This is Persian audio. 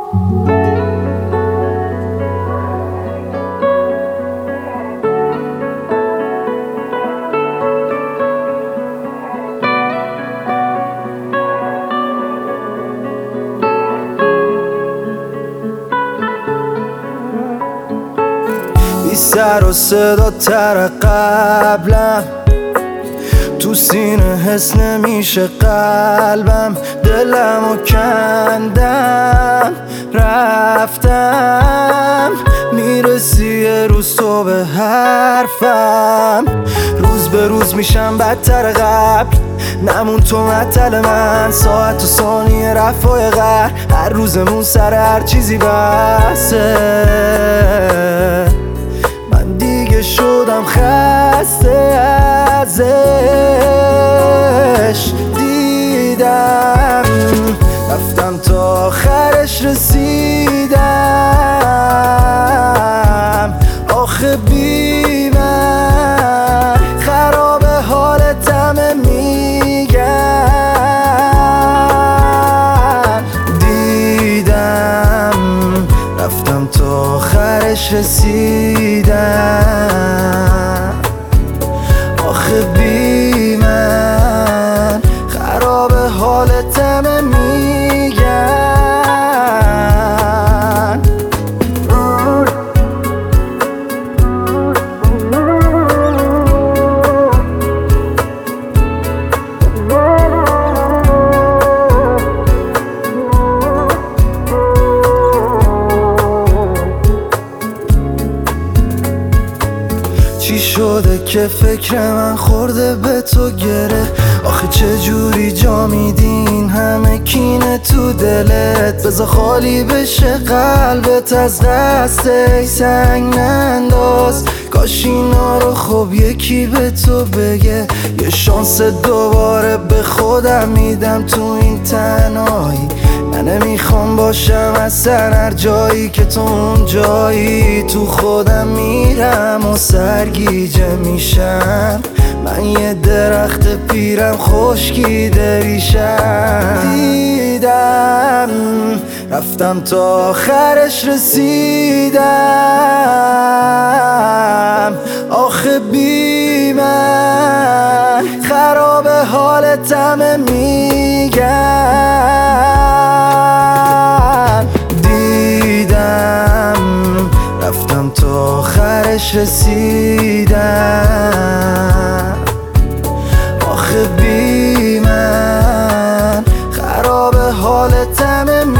بی سر و صدا تر قبلم، تو سینه حس نمیشه قلبم. دلمو کندم رفتم، میرسی یه روز تو به حرفم. روز به روز میشم بدتر قبل، نمون تو معطل من. ساعت و ثانیه رفای غر، هر روزمون سر هر چیزی بسه. من دیگه شدم خسته ازش، دیدم رفتم تا آخرش رسیدم. آخه بی من خراب حالتمه، میگم دیدم رفتم تا آخرش رسیدم. آخه بی من خراب حالتمه، میگن چی شده که فکر من خورده به تو گره؟ آخه چه جوری جا میدین همه کینه تو دلت؟ بذار خالی بشه قلبت از دست، ای سنگ ننداز. کاش اینا رو خب یکی به تو بگه، یه شانس دوباره به خودم میدم تو این تنهایی. من نمیخوام باشم اصلا هر جایی که تو اون جایی. تو خودم میرم و سرگیجه میشم، من یه درخت پیرم خشکیده ریشم. دیدم رفتم تا آخرش رسیدم. آخه بی من خراب حالتمه، میگن دیدم رفتم تا آخرش رسیدم. آخه بی من خراب حالتمه،